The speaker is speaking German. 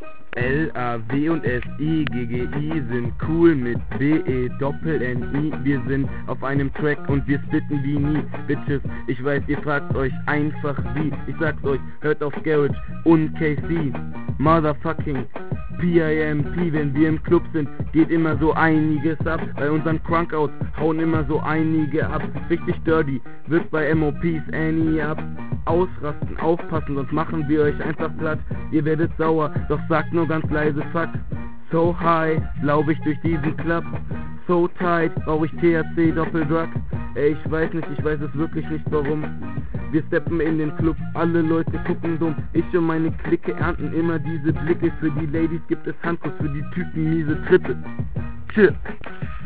L-A-W und S-I-G-G-I sind cool mit B-E-Doppel-N-I. Wir sind auf einem Track und wir splitten wie nie. Bitches, ich weiß, ihr fragt euch einfach wie. Ich sag's euch, hört auf Garage und KC. Motherfucking P.I.M.P. Wenn wir im Club sind, geht immer so einiges ab. Bei unseren Crunkouts hauen immer so einige ab. Richtig dirty, wird bei MOPs Annie ab. Ausrasten, aufpassen, sonst machen wir euch einfach platt. Ihr werdet sauer, doch sagt nur ganz leise fuck. So high, lauf ich durch diesen Club. So tight, brauch ich THC Doppeldrug. Ey, ich weiß nicht, ich weiß es wirklich nicht warum. Wir steppen in den Club, alle Leute gucken dumm. Ich und meine Clique ernten immer diese Blicke. Für die Ladies gibt es Handkuss, für die Typen miese Tritte. Chill.